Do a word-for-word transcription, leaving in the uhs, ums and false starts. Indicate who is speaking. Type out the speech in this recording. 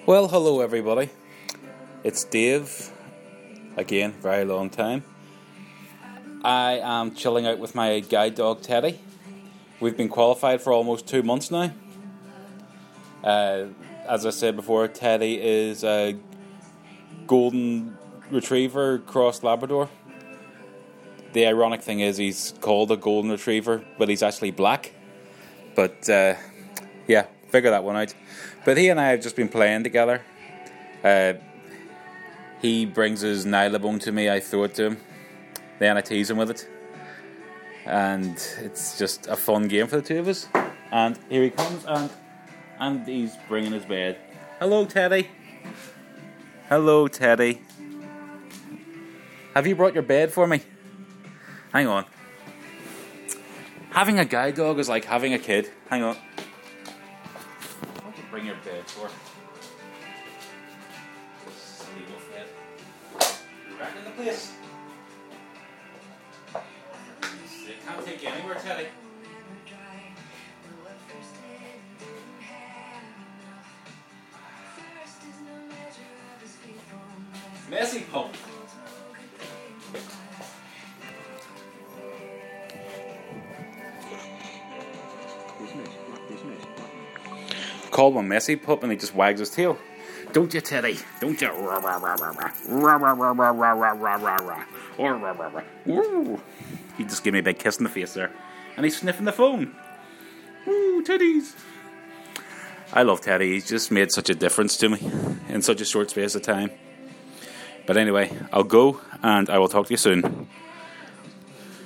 Speaker 1: Well, hello everybody. It's Dave. Again, very long time. I am chilling out with my guide dog Teddy. We've been qualified for almost two months now. Uh, as I said before, Teddy is a golden retriever cross Labrador. The ironic thing is he's called a golden retriever, but he's actually black. But uh, yeah, figure that one out. But he and I have just been playing together. Uh, he brings his Nylabone to me, I throw it to him. Then I tease him with it. And it's just a fun game for the two of us. And here he comes, and and he's bringing his bed. Hello, Teddy. Hello, Teddy. Have you brought your bed for me? Hang on. Having a guide dog is like having a kid. Hang on. What did you bring your bed for? Silly wolf bed. You're back in the place. It can't take you anywhere, Teddy. Messy pup. Call him a messy pup and he just wags his tail. Don't you, Teddy? Don't you? He just gave me a big kiss in the face there. And he's sniffing the phone. Ooh, Teddy's. I love Teddy. He's just made such a difference to me in such a short space of time. But anyway, I'll go and I will talk to you soon.